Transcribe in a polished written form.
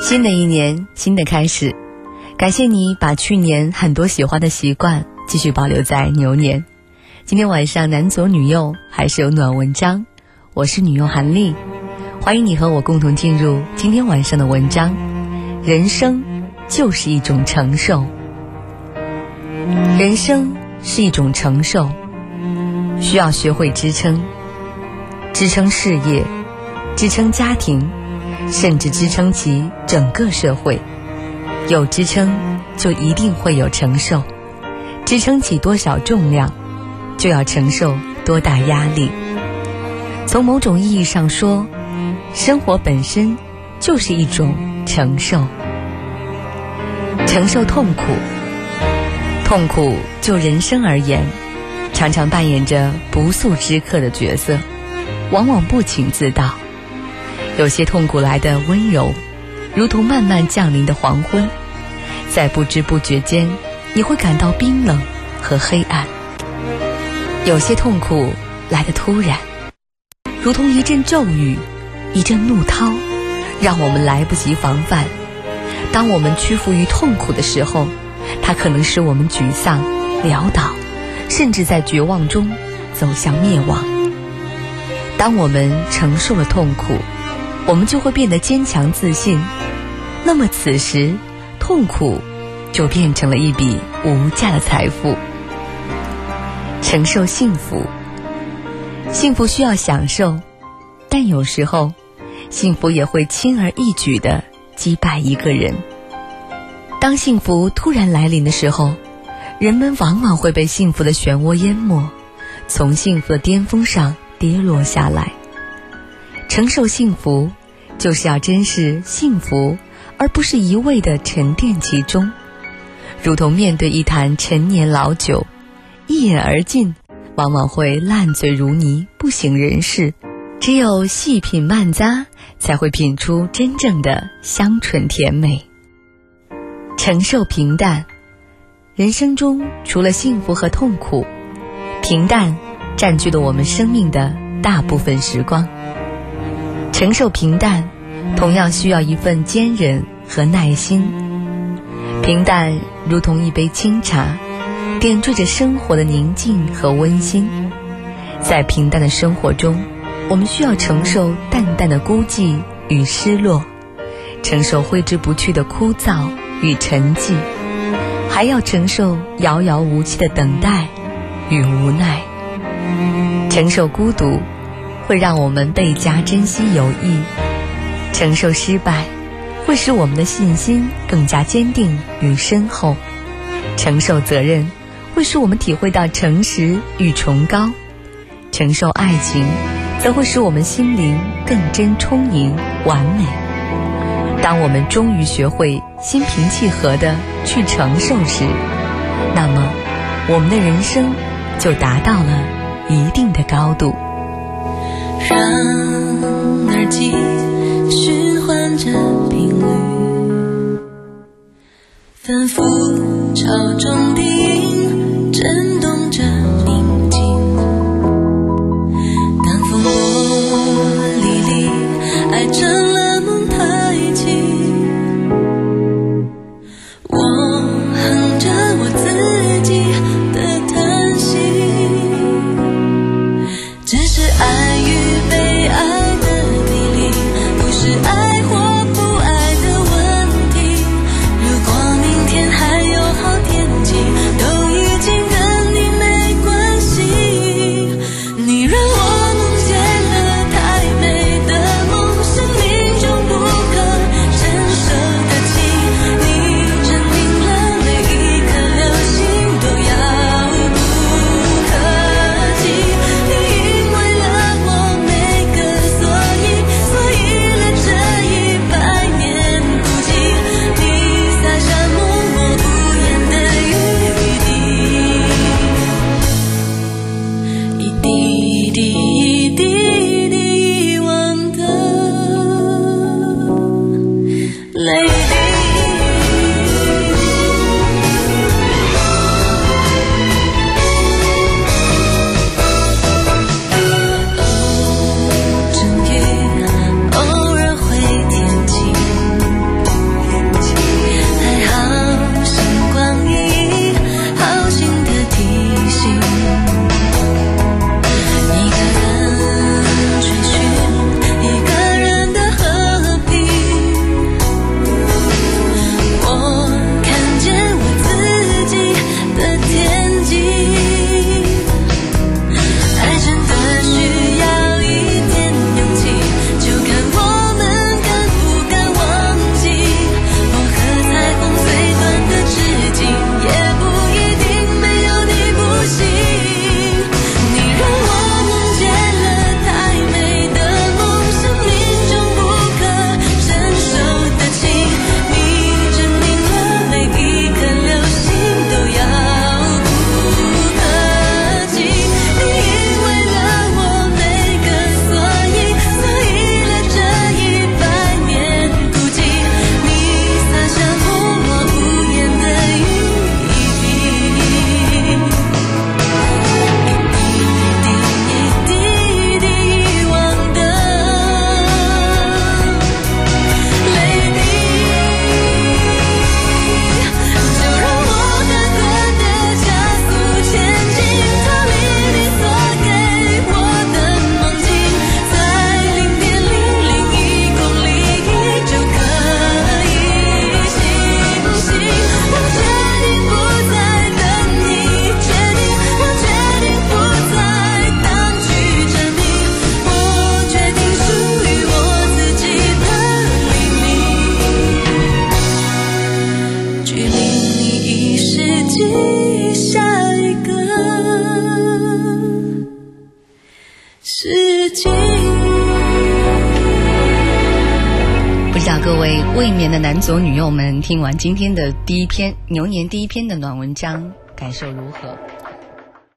新的一年，新的开始，感谢你把去年很多喜欢的习惯继续保留在牛年。今天晚上男左女右还是有暖文章，我是女右韩丽，欢迎你和我共同进入今天晚上的文章。人生就是一种承受，人生是一种承受，需要学会支撑事业，支撑家庭，甚至支撑起整个社会。有支撑就一定会有承受，支撑起多少重量，就要承受多大压力。从某种意义上说，生活本身就是一种承受。承受痛苦，痛苦就人生而言，常常扮演着不速之客的角色，往往不请自到。有些痛苦来的温柔，如同慢慢降临的黄昏，在不知不觉间，你会感到冰冷和黑暗。有些痛苦来的突然，如同一阵骤雨，一阵怒涛，让我们来不及防范。当我们屈服于痛苦的时候，它可能使我们沮丧、潦倒，甚至在绝望中走向灭亡。当我们承受了痛苦，我们就会变得坚强自信，那么此时痛苦就变成了一笔无价的财富。承受幸福，幸福需要享受，但有时候幸福也会轻而易举地击败一个人。当幸福突然来临的时候，人们往往会被幸福的漩涡淹没，从幸福的巅峰上跌落下来。承受幸福，就是要珍视幸福，而不是一味地沉淀其中。如同面对一坛陈年老酒，一饮而尽，往往会烂醉如泥，不省人事。只有细品慢咂，才会品出真正的香醇甜美。承受平淡，人生中除了幸福和痛苦，平淡占据了我们生命的大部分时光。承受平淡，同样需要一份坚韧和耐心。平淡如同一杯清茶，点缀着生活的宁静和温馨。在平淡的生活中，我们需要承受淡淡的孤寂与失落，承受挥之不去的枯燥与沉寂，还要承受遥遥无期的等待与无奈。承受孤独，会让我们倍加珍惜友谊；承受失败，会使我们的信心更加坚定与深厚；承受责任，会使我们体会到诚实与崇高；承受爱情，则会使我们心灵更真充盈完美。当我们终于学会心平气和地去承受时，那么我们的人生就达到了一定的高度。 让耳机循环着频率，反复朝中低音震动着宁静。当风波沥沥，爱成了蒙太奇，我哼着我自己的叹息。只是爱与被爱的比例，不是爱或不爱的问题。如果明天还有好天气， 各位未眠的男左女右们，听完今天的第一篇牛年第一篇的暖文章，感受如何？